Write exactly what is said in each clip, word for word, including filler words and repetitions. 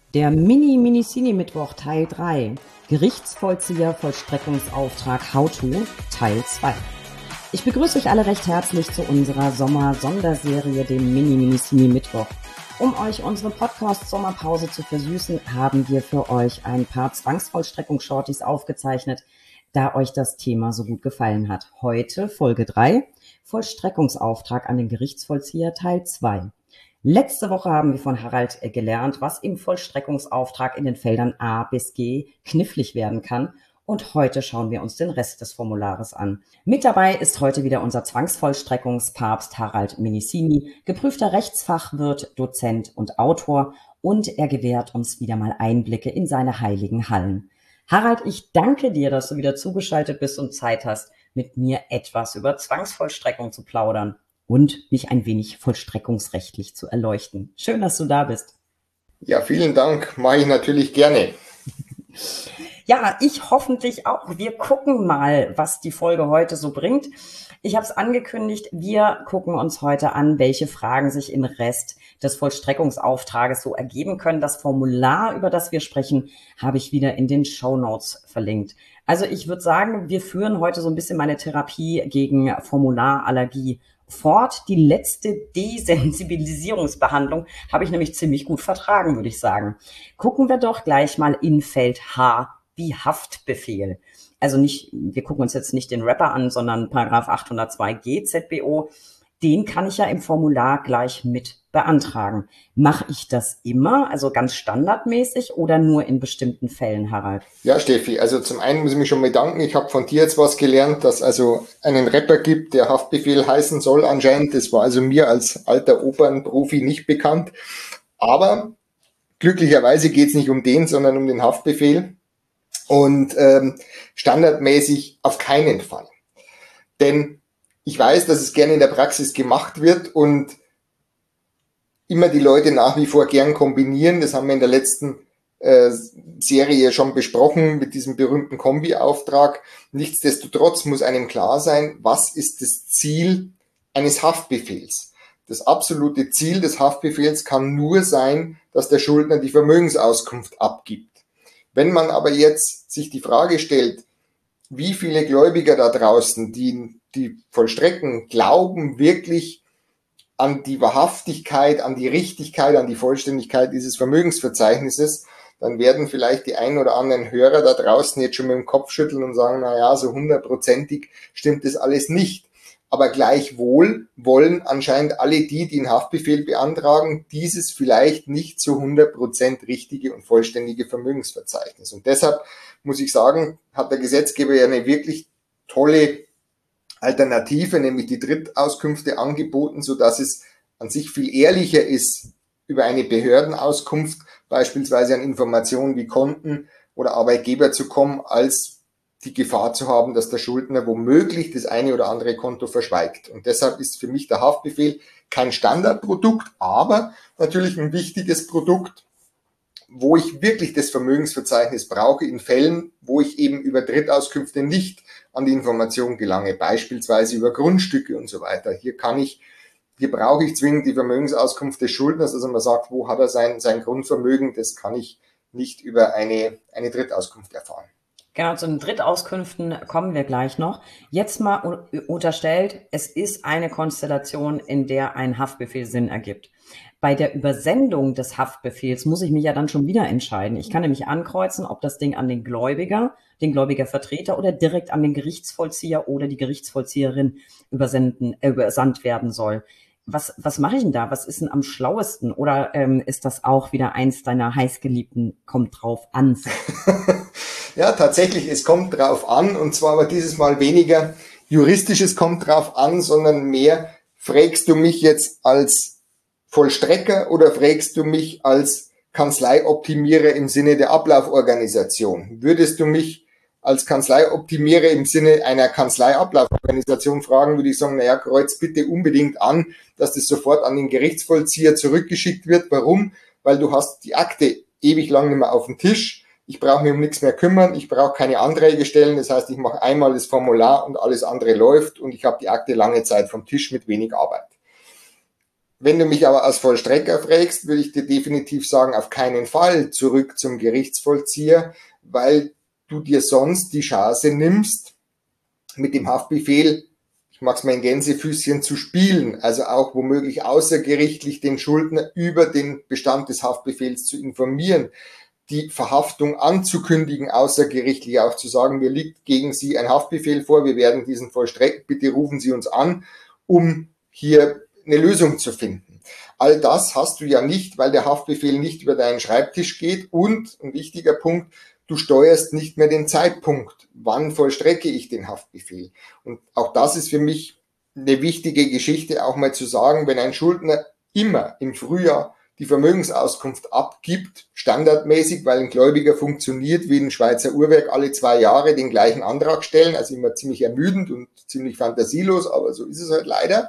Der Mini-Minicini-Mittwoch Teil drei. Gerichtsvollzieher Vollstreckungsauftrag How to Teil zwei. Ich begrüße euch alle recht herzlich zu unserer Sommer-Sonderserie, dem Mini-Minicini-Mittwoch. Um euch unsere Podcast-Sommerpause zu versüßen, haben wir für euch ein paar Zwangsvollstreckungsshorties aufgezeichnet, da euch das Thema so gut gefallen hat. Heute Folge drei, Vollstreckungsauftrag an den Gerichtsvollzieher Teil zwei. Letzte Woche haben wir von Harald gelernt, was im Vollstreckungsauftrag in den Feldern A bis G knifflig werden kann. Und heute schauen wir uns den Rest des Formulares an. Mit dabei ist heute wieder unser Zwangsvollstreckungspapst Harald Minicini, geprüfter Rechtsfachwirt, Dozent und Autor. Und er gewährt uns wieder mal Einblicke in seine heiligen Hallen. Harald, ich danke dir, dass du wieder zugeschaltet bist und Zeit hast, mit mir etwas über Zwangsvollstreckung zu plaudern und mich ein wenig vollstreckungsrechtlich zu erleuchten. Schön, dass du da bist. Ja, vielen Dank. Mache ich natürlich gerne. Ja, ich hoffentlich auch. Wir gucken mal, was die Folge heute so bringt. Ich habe es angekündigt, wir gucken uns heute an, welche Fragen sich im Rest des Vollstreckungsauftrages so ergeben können. Das Formular, über das wir sprechen, habe ich wieder in den Shownotes verlinkt. Also ich würde sagen, wir führen heute so ein bisschen meine Therapie gegen Formularallergie fort. Die letzte Desensibilisierungsbehandlung habe ich nämlich ziemlich gut vertragen, würde ich sagen. Gucken wir doch gleich mal in Feld H wie Haftbefehl. Also nicht, wir gucken uns jetzt nicht den Rapper an, sondern Paragraph achthundertzwei G Z B O. Den kann ich ja im Formular gleich mit beantragen. Mache ich das immer, also ganz standardmäßig oder nur in bestimmten Fällen, Harald? Ja, Steffi, also zum einen muss ich mich schon bedanken. Ich habe von dir jetzt was gelernt, dass also einen Rapper gibt, der Haftbefehl heißen soll anscheinend. Das war also mir als alter Opernprofi nicht bekannt. Aber glücklicherweise geht es nicht um den, sondern um den Haftbefehl. Und ähm, standardmäßig auf keinen Fall. Denn ich weiß, dass es gerne in der Praxis gemacht wird und immer die Leute nach wie vor gern kombinieren. Das haben wir in der letzten äh, Serie schon besprochen mit diesem berühmten Kombi-Auftrag. Nichtsdestotrotz muss einem klar sein, was ist das Ziel eines Haftbefehls. Das absolute Ziel des Haftbefehls kann nur sein, dass der Schuldner die Vermögensauskunft abgibt. Wenn man aber jetzt sich die Frage stellt, wie viele Gläubiger da draußen, die, die vollstrecken, glauben wirklich an die Wahrhaftigkeit, an die Richtigkeit, an die Vollständigkeit dieses Vermögensverzeichnisses, dann werden vielleicht die ein oder anderen Hörer da draußen jetzt schon mit dem Kopf schütteln und sagen, na ja, so hundertprozentig stimmt das alles nicht. Aber gleichwohl wollen anscheinend alle die, die einen Haftbefehl beantragen, dieses vielleicht nicht zu hundert Prozent richtige und vollständige Vermögensverzeichnis. Und deshalb muss ich sagen, hat der Gesetzgeber ja eine wirklich tolle Alternative, nämlich die Drittauskünfte angeboten, sodass es an sich viel ehrlicher ist, über eine Behördenauskunft beispielsweise an Informationen wie Konten oder Arbeitgeber zu kommen, als die Gefahr zu haben, dass der Schuldner womöglich das eine oder andere Konto verschweigt. Und deshalb ist für mich der Haftbefehl kein Standardprodukt, aber natürlich ein wichtiges Produkt, wo ich wirklich das Vermögensverzeichnis brauche in Fällen, wo ich eben über Drittauskünfte nicht an die Information gelange, beispielsweise über Grundstücke und so weiter. Hier kann ich, hier brauche ich zwingend die Vermögensauskunft des Schuldners, also man sagt, wo hat er sein, sein Grundvermögen, das kann ich nicht über eine, eine Drittauskunft erfahren. Genau, zu den Drittauskünften kommen wir gleich noch. Jetzt mal unterstellt, es ist eine Konstellation, in der ein Haftbefehl Sinn ergibt. Bei der Übersendung des Haftbefehls muss ich mich ja dann schon wieder entscheiden. Ich kann nämlich ankreuzen, ob das Ding an den Gläubiger, den Gläubigervertreter oder direkt an den Gerichtsvollzieher oder die Gerichtsvollzieherin übersenden, äh, übersandt werden soll. Was, was mache ich denn da? Was ist denn am schlauesten? Oder ähm, ist das auch wieder eins deiner heißgeliebten kommt drauf an? Ja, tatsächlich, es kommt drauf an, und zwar aber dieses Mal weniger juristisches kommt drauf an, sondern mehr, fragst du mich jetzt als Vollstrecker oder fragst du mich als Kanzleioptimierer im Sinne der Ablauforganisation? Würdest du mich als Kanzleioptimierer im Sinne einer Kanzleiablauforganisation fragen, würde ich sagen, naja, kreuz bitte unbedingt an, dass das sofort an den Gerichtsvollzieher zurückgeschickt wird. Warum? Weil du hast die Akte ewig lang nicht mehr auf dem Tisch. Ich brauche mich um nichts mehr kümmern, ich brauche keine Anträge stellen, das heißt, ich mache einmal das Formular und alles andere läuft und ich habe die Akte lange Zeit vom Tisch mit wenig Arbeit. Wenn du mich aber als Vollstrecker fragst, würde ich dir definitiv sagen, auf keinen Fall zurück zum Gerichtsvollzieher, weil du dir sonst die Chance nimmst, mit dem Haftbefehl, ich mag's mal in Gänsefüßchen, zu spielen, also auch womöglich außergerichtlich den Schuldner über den Bestand des Haftbefehls zu informieren, die Verhaftung anzukündigen, außergerichtlich auch zu sagen, mir liegt gegen Sie ein Haftbefehl vor, wir werden diesen vollstrecken, bitte rufen Sie uns an, um hier eine Lösung zu finden. All das hast du ja nicht, weil der Haftbefehl nicht über deinen Schreibtisch geht und, ein wichtiger Punkt, du steuerst nicht mehr den Zeitpunkt, wann vollstrecke ich den Haftbefehl. Und auch das ist für mich eine wichtige Geschichte, auch mal zu sagen, wenn ein Schuldner immer im Frühjahr die Vermögensauskunft abgibt, standardmäßig, weil ein Gläubiger funktioniert wie ein Schweizer Uhrwerk, alle zwei Jahre den gleichen Antrag stellen, also immer ziemlich ermüdend und ziemlich fantasielos, aber so ist es halt leider,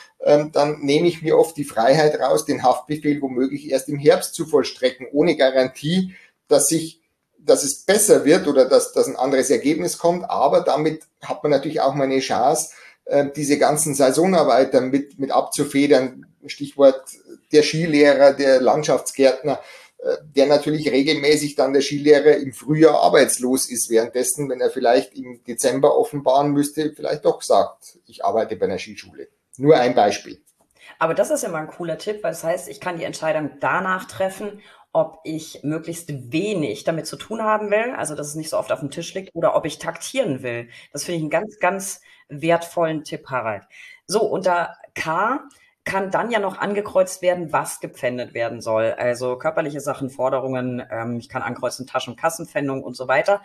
dann nehme ich mir oft die Freiheit raus, den Haftbefehl womöglich erst im Herbst zu vollstrecken, ohne Garantie, dass sich dass es besser wird oder dass, dass ein anderes Ergebnis kommt, aber damit hat man natürlich auch mal eine Chance, diese ganzen Saisonarbeiter mit, mit abzufedern. Stichwort der Skilehrer, der Landschaftsgärtner, der natürlich regelmäßig dann der Skilehrer im Frühjahr arbeitslos ist, währenddessen, wenn er vielleicht im Dezember offenbaren müsste, vielleicht doch sagt, ich arbeite bei einer Skischule. Nur ein Beispiel. Aber das ist immer ein cooler Tipp, weil das heißt, ich kann die Entscheidung danach treffen, ob ich möglichst wenig damit zu tun haben will, also dass es nicht so oft auf dem Tisch liegt, oder ob ich taktieren will. Das finde ich einen ganz, ganz wertvollen Tipp, Harald. So, unter K kann dann ja noch angekreuzt werden, was gepfändet werden soll. Also körperliche Sachen, Forderungen, ähm, ich kann ankreuzen Taschen- und Kassenpfändung und so weiter.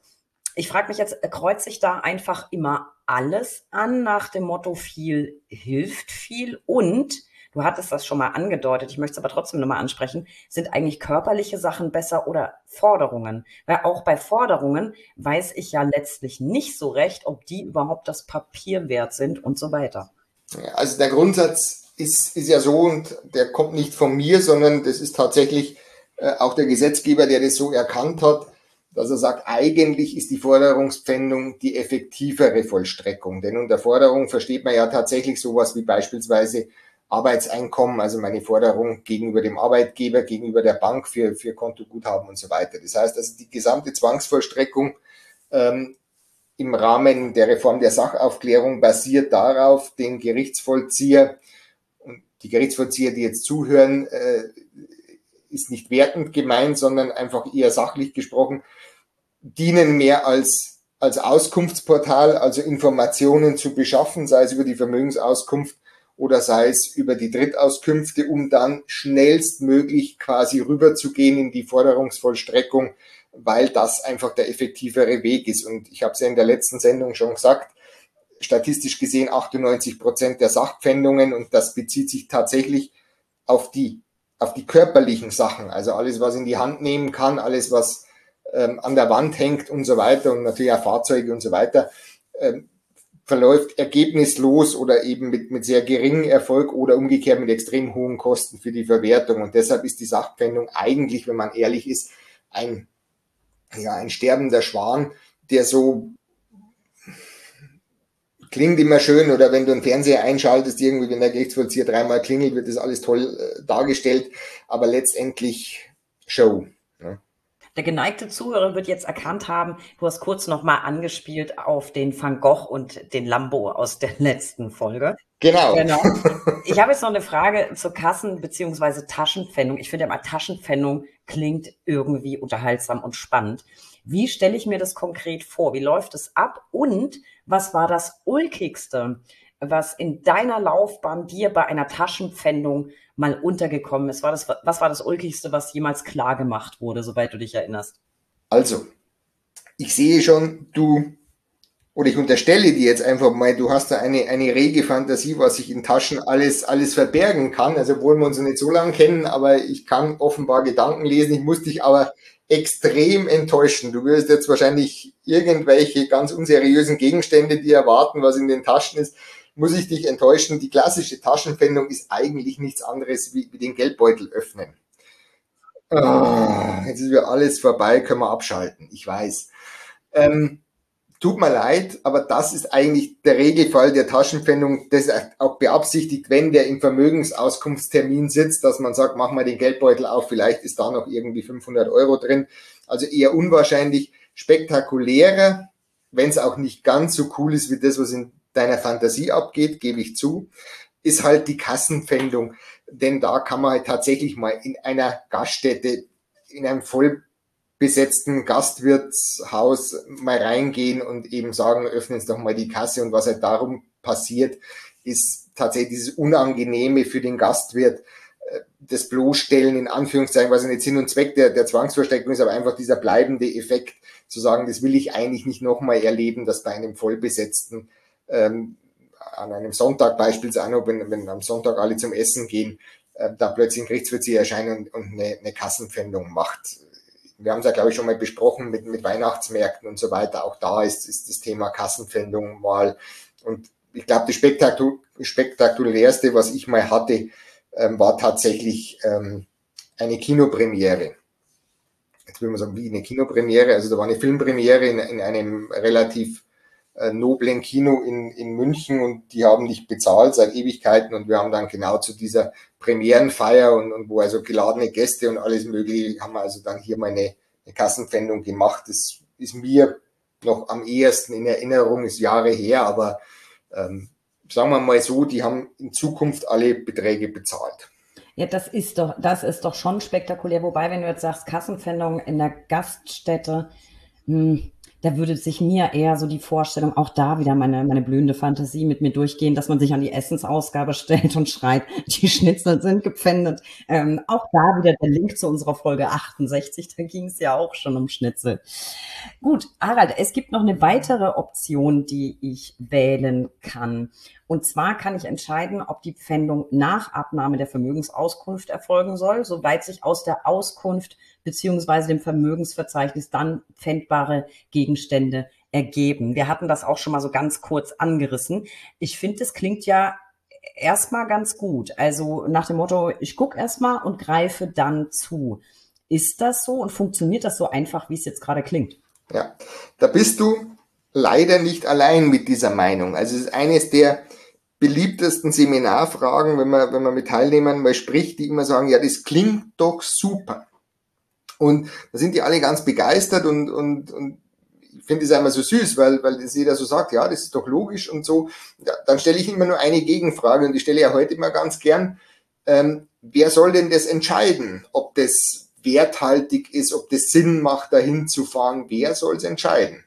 Ich frage mich jetzt, kreuze ich da einfach immer alles an nach dem Motto, viel hilft viel? Und du hattest das schon mal angedeutet, ich möchte es aber trotzdem nochmal ansprechen, sind eigentlich körperliche Sachen besser oder Forderungen? Weil auch bei Forderungen weiß ich ja letztlich nicht so recht, ob die überhaupt das Papier wert sind und so weiter. Also der Grundsatz ist, ist ja so, und der kommt nicht von mir, sondern das ist tatsächlich äh, auch der Gesetzgeber, der das so erkannt hat, dass er sagt, eigentlich ist die Forderungspfändung die effektivere Vollstreckung. Denn unter Forderung versteht man ja tatsächlich sowas wie beispielsweise Arbeitseinkommen, also meine Forderung gegenüber dem Arbeitgeber, gegenüber der Bank für, für Kontoguthaben und so weiter. Das heißt also, die gesamte Zwangsvollstreckung ähm, im Rahmen der Reform der Sachaufklärung basiert darauf, den Gerichtsvollzieher, und die Gerichtsvollzieher, die jetzt zuhören, äh, ist nicht wertend gemeint, sondern einfach eher sachlich gesprochen, dienen mehr als, als Auskunftsportal, also Informationen zu beschaffen, sei es über die Vermögensauskunft oder sei es über die Drittauskünfte, um dann schnellstmöglich quasi rüberzugehen in die Forderungsvollstreckung, weil das einfach der effektivere Weg ist. Und ich habe es ja in der letzten Sendung schon gesagt, statistisch gesehen achtundneunzig Prozent der Sachpfändungen, und das bezieht sich tatsächlich auf die, auf die körperlichen Sachen, also alles, was in die Hand nehmen kann, alles, was ähm, an der Wand hängt und so weiter, und natürlich auch Fahrzeuge und so weiter, ähm, verläuft ergebnislos oder eben mit, mit sehr geringem Erfolg oder umgekehrt mit extrem hohen Kosten für die Verwertung. Und deshalb ist die Sachpfändung eigentlich, wenn man ehrlich ist, ein, ja, ein sterbender Schwan, der so klingt immer schön, oder wenn du einen Fernseher einschaltest, irgendwie, wenn der Gerichtsvollzieher dreimal klingelt, wird das alles toll äh, dargestellt, aber letztendlich Show. Ne? Der geneigte Zuhörer wird jetzt erkannt haben, du hast kurz nochmal angespielt auf den Van Gogh und den Lambo aus der letzten Folge. Genau. genau. Ich habe jetzt noch eine Frage zur Kassen- bzw. Taschenpfändung. Ich finde ja mal, Taschenpfändung klingt irgendwie unterhaltsam und spannend. Wie stelle ich mir das konkret vor? Wie läuft es ab? Und was war das Ulkigste, was in deiner Laufbahn dir bei einer Taschenpfändung mal untergekommen ist? War das, was war das Ulkigste, was jemals klar gemacht wurde, soweit du dich erinnerst? Also, ich sehe schon, du, oder ich unterstelle dir jetzt einfach mal, du hast da eine, eine rege Fantasie, was sich in Taschen alles, alles verbergen kann. Also, obwohl wir uns nicht so lange kennen, aber ich kann offenbar Gedanken lesen. Ich muss dich aber extrem enttäuschen. Du wirst jetzt wahrscheinlich irgendwelche ganz unseriösen Gegenstände dir erwarten, was in den Taschen ist. Muss ich dich enttäuschen, die klassische Taschenpfändung ist eigentlich nichts anderes wie, wie den Geldbeutel öffnen. Oh, jetzt ist wieder alles vorbei, können wir abschalten, ich weiß. Ähm, tut mir leid, aber das ist eigentlich der Regelfall der Taschenpfändung. Das ist auch beabsichtigt, wenn der im Vermögensauskunftstermin sitzt, dass man sagt, mach mal den Geldbeutel auf, vielleicht ist da noch irgendwie fünfhundert Euro drin. Also eher unwahrscheinlich. Spektakulärer, wenn es auch nicht ganz so cool ist wie das, was in deiner Fantasie abgeht, gebe ich zu, ist halt die Kassenpfändung. Denn da kann man halt tatsächlich mal in einer Gaststätte, in einem voll besetzten Gastwirtshaus mal reingehen und eben sagen, öffnen Sie doch mal die Kasse. Und was halt darum passiert, ist tatsächlich dieses Unangenehme für den Gastwirt, das Bloßstellen in Anführungszeichen, was nicht Sinn und Zweck der, der Zwangsverstreckung ist, aber einfach dieser bleibende Effekt, zu sagen, das will ich eigentlich nicht nochmal erleben, dass bei einem vollbesetzten, ähm, an einem Sonntag beispielsweise, wenn, wenn am Sonntag alle zum Essen gehen, äh, da plötzlich ein Gerichtsvollzieher erscheint und, und eine, eine Kassenpfändung macht. Wir haben es ja, glaube ich, schon mal besprochen mit, mit Weihnachtsmärkten und so weiter. Auch da ist, ist das Thema Kassenpfändung mal. Und ich glaube, das Spektakul spektakulärste, was ich mal hatte, ähm, war tatsächlich ähm, eine Kinopremiere. Jetzt will man sagen, wie eine Kinopremiere. Also da war eine Filmpremiere in, in einem relativ äh, noblen Kino in, in München und die haben nicht bezahlt seit Ewigkeiten und wir haben dann genau zu dieser Premierenfeier und, und wo also geladene Gäste und alles mögliche, haben wir also dann hier mal eine, eine Kassenpfändung gemacht. Das ist mir noch am ehesten in Erinnerung, ist Jahre her, aber ähm, sagen wir mal so, die haben in Zukunft alle Beträge bezahlt. Ja, das ist doch, das ist doch schon spektakulär. Wobei, wenn du jetzt sagst, Kassenpfändung in der Gaststätte, hm, da würde sich mir eher so die Vorstellung, auch da wieder meine, meine blühende Fantasie mit mir durchgehen, dass man sich an die Essensausgabe stellt und schreit, die Schnitzel sind gepfändet. Ähm, auch da wieder der Link zu unserer Folge achtundsechzig, da ging es ja auch schon um Schnitzel. Gut, Harald, es gibt noch eine weitere Option, die ich wählen kann. Und zwar kann ich entscheiden, ob die Pfändung nach Abnahme der Vermögensauskunft erfolgen soll, soweit sich aus der Auskunft beziehungsweise dem Vermögensverzeichnis dann pfändbare Gegenstände ergeben. Wir hatten das auch schon mal so ganz kurz angerissen. Ich finde, das klingt ja erstmal ganz gut. Also nach dem Motto, ich gucke erstmal und greife dann zu. Ist das so und funktioniert das so einfach, wie es jetzt gerade klingt? Ja, da bist du leider nicht allein mit dieser Meinung. Also es ist eines der beliebtesten Seminarfragen, wenn man, wenn man mit Teilnehmern mal spricht, die immer sagen, ja, das klingt doch super. Und da sind die alle ganz begeistert und, und, und ich finde es einmal so süß, weil, weil das jeder so sagt, ja, das ist doch logisch und so. Ja, dann stelle ich immer nur eine Gegenfrage und die stelle ich ja heute immer ganz gern. Ähm, wer soll denn das entscheiden? Ob das werthaltig ist, ob das Sinn macht, dahin zu fahren? Wer soll es entscheiden?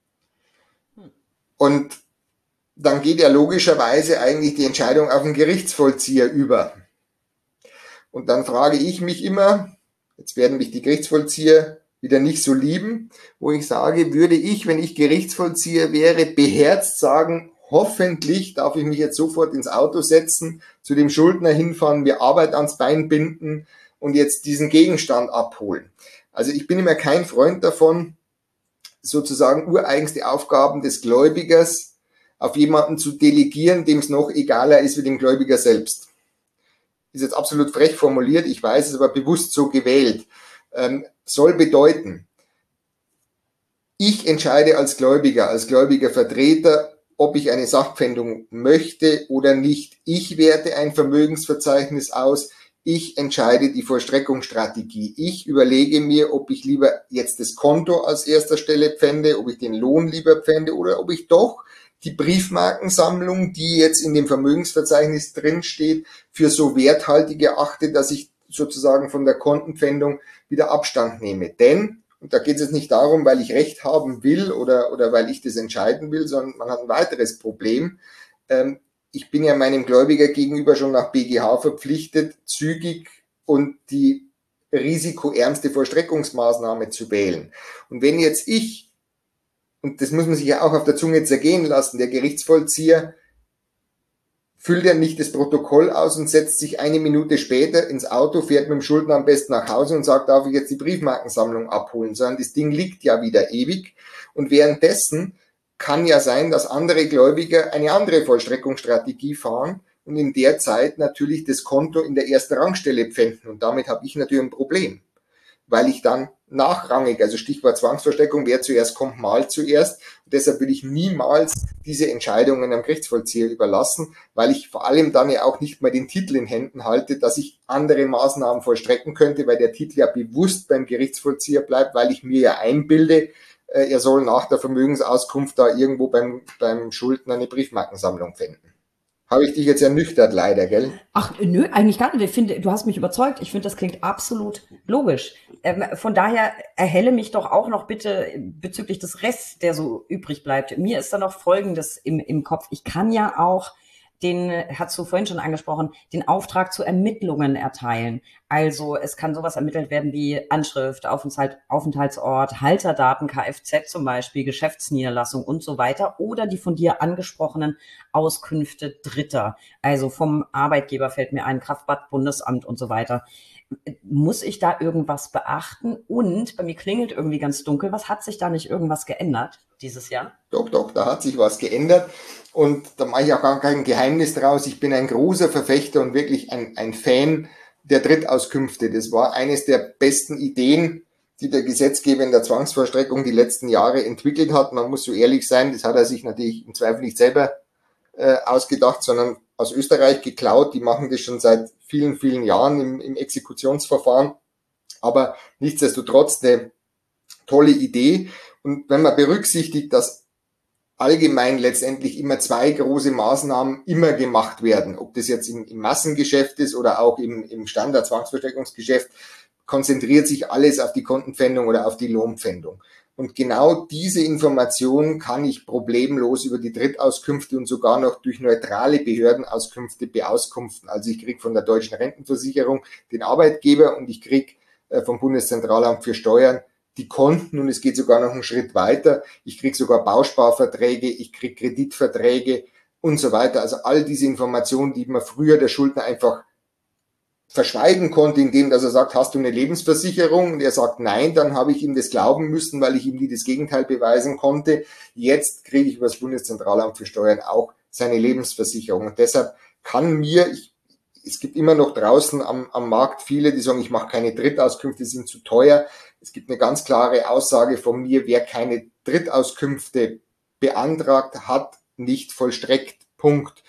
Und dann geht ja logischerweise eigentlich die Entscheidung auf den Gerichtsvollzieher über. Und dann frage ich mich immer, jetzt werden mich die Gerichtsvollzieher wieder nicht so lieben, wo ich sage, würde ich, wenn ich Gerichtsvollzieher wäre, beherzt sagen, hoffentlich darf ich mich jetzt sofort ins Auto setzen, zu dem Schuldner hinfahren, mir Arbeit ans Bein binden und jetzt diesen Gegenstand abholen. Also ich bin immer kein Freund davon, sozusagen ureigenste Aufgaben des Gläubigers auf jemanden zu delegieren, dem es noch egaler ist wie dem Gläubiger selbst. Ist jetzt absolut frech formuliert, ich weiß es, aber bewusst so gewählt. Ähm, soll bedeuten, ich entscheide als Gläubiger, als gläubiger Vertreter, ob ich eine Sachpfändung möchte oder nicht. Ich werte ein Vermögensverzeichnis aus, ich entscheide die Vollstreckungsstrategie. Ich überlege mir, ob ich lieber jetzt das Konto als erster Stelle pfände, ob ich den Lohn lieber pfände oder ob ich doch die Briefmarkensammlung, die jetzt in dem Vermögensverzeichnis drinsteht, für so werthaltig erachte, dass ich sozusagen von der Kontenpfändung wieder Abstand nehme. Denn, und da geht es jetzt nicht darum, weil ich Recht haben will oder, oder weil ich das entscheiden will, sondern man hat ein weiteres Problem. Ähm, ich bin ja meinem Gläubiger gegenüber schon nach B G H verpflichtet, zügig und die risikoärmste Vollstreckungsmaßnahme zu wählen. Und wenn jetzt ich, und das muss man sich ja auch auf der Zunge zergehen lassen, der Gerichtsvollzieher füllt ja nicht das Protokoll aus und setzt sich eine Minute später ins Auto, fährt mit dem Schuldner am besten nach Hause und sagt, darf ich jetzt die Briefmarkensammlung abholen, sondern das Ding liegt ja wieder ewig und währenddessen kann ja sein, dass andere Gläubiger eine andere Vollstreckungsstrategie fahren und in der Zeit natürlich das Konto in der ersten Rangstelle pfänden und damit habe ich natürlich ein Problem, weil ich dann nachrangig, also Stichwort Zwangsvollstreckung, wer zuerst kommt, mal zuerst. Und deshalb will ich niemals diese Entscheidungen am Gerichtsvollzieher überlassen, weil ich vor allem dann ja auch nicht mal den Titel in Händen halte, dass ich andere Maßnahmen vollstrecken könnte, weil der Titel ja bewusst beim Gerichtsvollzieher bleibt, weil ich mir ja einbilde, er soll nach der Vermögensauskunft da irgendwo beim, beim Schuldner eine Briefmarkensammlung finden. Habe ich dich jetzt ernüchtert, leider, gell? Ach, nö, eigentlich gar nicht. Ich finde, du hast mich überzeugt. Ich finde, das klingt absolut logisch. Ähm, von daher erhelle mich doch auch noch bitte bezüglich des Rests, der so übrig bleibt. Mir ist da noch Folgendes im, im Kopf. Ich kann ja auch den, hast du vorhin schon angesprochen, den Auftrag zu Ermittlungen erteilen. Also es kann sowas ermittelt werden wie Anschrift, Aufenthalt, Aufenthaltsort, Halterdaten, Kfz zum Beispiel, Geschäftsniederlassung und so weiter oder die von dir angesprochenen Auskünfte Dritter. Also vom Arbeitgeber fällt mir ein, Kraftbad, Bundesamt und so weiter. Muss ich da irgendwas beachten? Und bei mir klingelt irgendwie ganz dunkel. Was hat sich da nicht irgendwas geändert dieses Jahr? Doch, doch, da hat sich was geändert. Und da mache ich auch gar kein Geheimnis draus. Ich bin ein großer Verfechter und wirklich ein, ein Fan der Drittauskünfte. Das war eines der besten Ideen, die der Gesetzgeber in der Zwangsvollstreckung die letzten Jahre entwickelt hat. Man muss so ehrlich sein, das hat er sich natürlich im Zweifel nicht selber äh, ausgedacht, sondern aus Österreich geklaut. Die machen das schon seit vielen, vielen Jahren im, im Exekutionsverfahren. Aber nichtsdestotrotz eine tolle Idee. Und wenn man berücksichtigt, dass allgemein letztendlich immer zwei große Maßnahmen immer gemacht werden, ob das jetzt im, im Massengeschäft ist oder auch im, im Standard-Zwangsvollstreckungsgeschäft, konzentriert sich alles auf die Kontenpfändung oder auf die Lohnpfändung. Und genau diese Informationen kann ich problemlos über die Drittauskünfte und sogar noch durch neutrale Behördenauskünfte beauskunften. Also ich kriege von der Deutschen Rentenversicherung den Arbeitgeber und ich kriege äh, vom Bundeszentralamt für Steuern die Konten und es geht sogar noch einen Schritt weiter. Ich kriege sogar Bausparverträge, ich kriege Kreditverträge und so weiter. Also all diese Informationen, die man früher der Schuldner einfach verschweigen konnte, indem dass er sagt, hast du eine Lebensversicherung? Und er sagt nein, dann habe ich ihm das glauben müssen, weil ich ihm nie das Gegenteil beweisen konnte. Jetzt kriege ich über das Bundeszentralamt für Steuern auch seine Lebensversicherung. Und deshalb kann mir, ich, es gibt immer noch draußen am, am Markt viele, die sagen, ich mache keine Drittauskünfte, die sind zu teuer. Es gibt eine ganz klare Aussage von mir, wer keine Drittauskünfte beantragt, hat nicht vollstreckt. Punkt.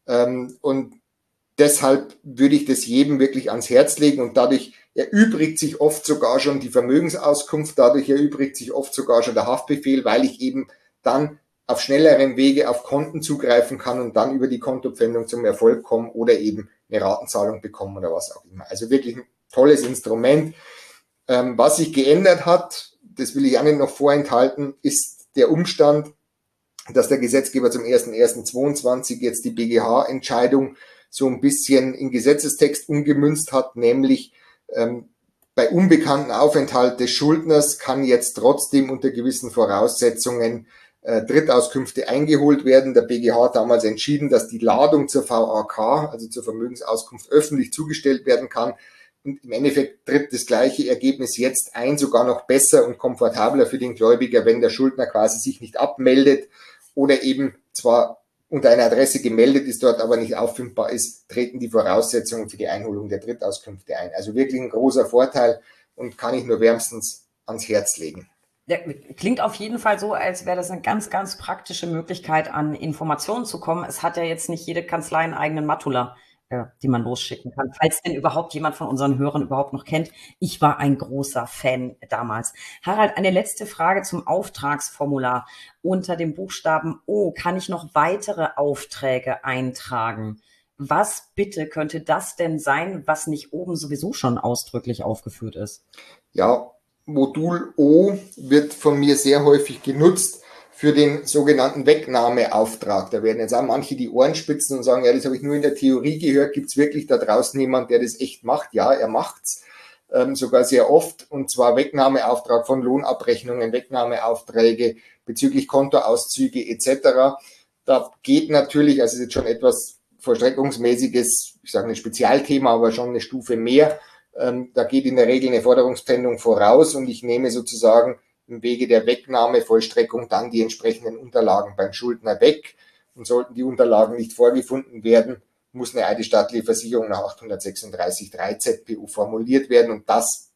Und deshalb würde ich das jedem wirklich ans Herz legen und dadurch erübrigt sich oft sogar schon die Vermögensauskunft, dadurch erübrigt sich oft sogar schon der Haftbefehl, weil ich eben dann auf schnellerem Wege auf Konten zugreifen kann und dann über die Kontopfändung zum Erfolg kommen oder eben eine Ratenzahlung bekommen oder was auch immer. Also wirklich ein tolles Instrument. Ähm, was sich geändert hat, das will ich auch nicht noch vorenthalten, ist der Umstand, dass der Gesetzgeber zum ersten ersten zweiundzwanzig jetzt die B G H-Entscheidung so ein bisschen in Gesetzestext umgemünzt hat, nämlich ähm, bei unbekannten Aufenthalt des Schuldners kann jetzt trotzdem unter gewissen Voraussetzungen äh, Drittauskünfte eingeholt werden. Der B G H hat damals entschieden, dass die Ladung zur V A K, also zur Vermögensauskunft, öffentlich zugestellt werden kann. Und im Endeffekt tritt das gleiche Ergebnis jetzt ein, sogar noch besser und komfortabler für den Gläubiger, wenn der Schuldner quasi sich nicht abmeldet oder eben zwar unter einer Adresse gemeldet ist, dort aber nicht auffindbar ist, treten die Voraussetzungen für die Einholung der Drittauskünfte ein. Also wirklich ein großer Vorteil und kann ich nur wärmstens ans Herz legen. Ja, klingt auf jeden Fall so, als wäre das eine ganz, ganz praktische Möglichkeit, an Informationen zu kommen. Es hat ja jetzt nicht jede Kanzlei einen eigenen Matula, äh, die man losschicken kann, falls denn überhaupt jemand von unseren Hörern überhaupt noch kennt. Ich war ein großer Fan damals. Harald, eine letzte Frage zum Auftragsformular. Unter dem Buchstaben O kann ich noch weitere Aufträge eintragen. Was bitte könnte das denn sein, was nicht oben sowieso schon ausdrücklich aufgeführt ist? Ja, Modul O wird von mir sehr häufig genutzt für den sogenannten Wegnahmeauftrag. Da werden jetzt auch manche die Ohren spitzen und sagen, ja, das habe ich nur in der Theorie gehört. Gibt es wirklich da draußen jemand, der das echt macht? Ja, er macht's, ähm, sogar sehr oft. Und zwar Wegnahmeauftrag von Lohnabrechnungen, Wegnahmeaufträge bezüglich Kontoauszüge et cetera. Da geht natürlich, also ist jetzt schon etwas vollstreckungsmäßiges, ich sage ein Spezialthema, aber schon eine Stufe mehr. Ähm, da geht in der Regel eine Forderungspfändung voraus und ich nehme sozusagen im Wege der Wegnahmevollstreckung dann die entsprechenden Unterlagen beim Schuldner weg. Und sollten die Unterlagen nicht vorgefunden werden, muss eine eidesstattliche Versicherung nach achthundertsechsunddreißig Punkt drei Z P U formuliert werden. Und das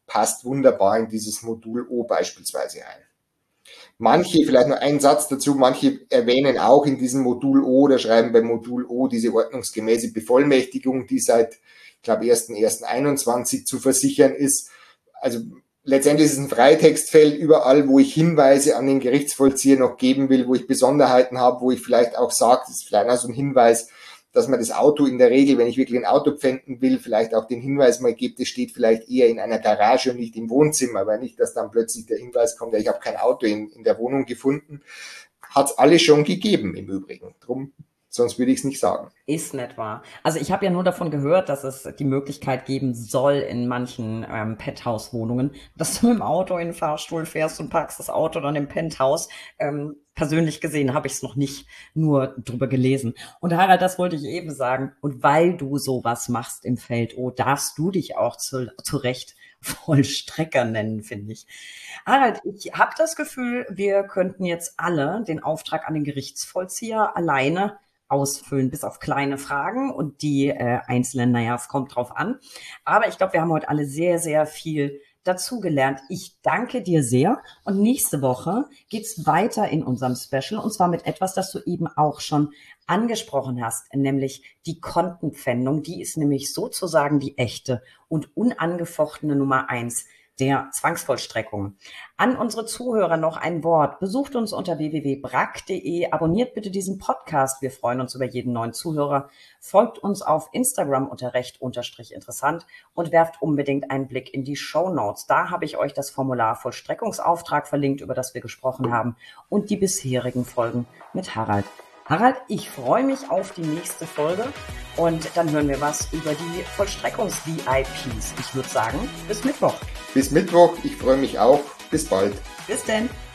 passt wunderbar in dieses Modul O beispielsweise ein. Manche, vielleicht nur ein Satz dazu, manche erwähnen auch in diesem Modul O oder schreiben beim Modul O diese ordnungsgemäße Bevollmächtigung, die seit, ich glaube, erster erster einundzwanzig zu versichern ist. Also letztendlich ist es ein Freitextfeld, überall, wo ich Hinweise an den Gerichtsvollzieher noch geben will, wo ich Besonderheiten habe, wo ich vielleicht auch sage, das ist vielleicht auch so ein Hinweis, dass man das Auto in der Regel, wenn ich wirklich ein Auto pfänden will, vielleicht auch den Hinweis mal gibt, es steht vielleicht eher in einer Garage und nicht im Wohnzimmer, weil nicht, dass dann plötzlich der Hinweis kommt, ja, ich habe kein Auto in, in der Wohnung gefunden. Hat es alles schon gegeben im Übrigen. Drum, sonst würde ich es nicht sagen. Ist nicht wahr. Also ich habe ja nur davon gehört, dass es die Möglichkeit geben soll in manchen ähm, Penthouse-Wohnungen, dass du mit dem Auto in den Fahrstuhl fährst und parkst das Auto dann im Penthouse. Ähm, persönlich gesehen habe ich es noch nicht, nur drüber gelesen. Und Harald, das wollte ich eben sagen. Und weil du sowas machst im Feld O, darfst du dich auch zu, zu Recht Vollstrecker nennen, finde ich. Harald, ich habe das Gefühl, wir könnten jetzt alle den Auftrag an den Gerichtsvollzieher alleine ausfüllen, bis auf kleine Fragen und die äh, einzelnen, naja, es kommt drauf an. Aber ich glaube, wir haben heute alle sehr, sehr viel dazugelernt. Ich danke dir sehr und nächste Woche geht's weiter in unserem Special und zwar mit etwas, das du eben auch schon angesprochen hast, nämlich die Kontenpfändung. Die ist nämlich sozusagen die echte und unangefochtene Nummer eins der Zwangsvollstreckung. An unsere Zuhörer noch ein Wort. Besucht uns unter w w w punkt brack punkt de. Abonniert bitte diesen Podcast. Wir freuen uns über jeden neuen Zuhörer. Folgt uns auf Instagram unter recht unterstrich interessant und werft unbedingt einen Blick in die Shownotes. Da habe ich euch das Formular Vollstreckungsauftrag verlinkt, über das wir gesprochen haben und die bisherigen Folgen mit Harald. Harald, ich freue mich auf die nächste Folge und dann hören wir was über die Vollstreckungs-V I Ps. Ich würde sagen, bis Mittwoch. Bis Mittwoch, ich freue mich auch. Bis bald. Bis denn.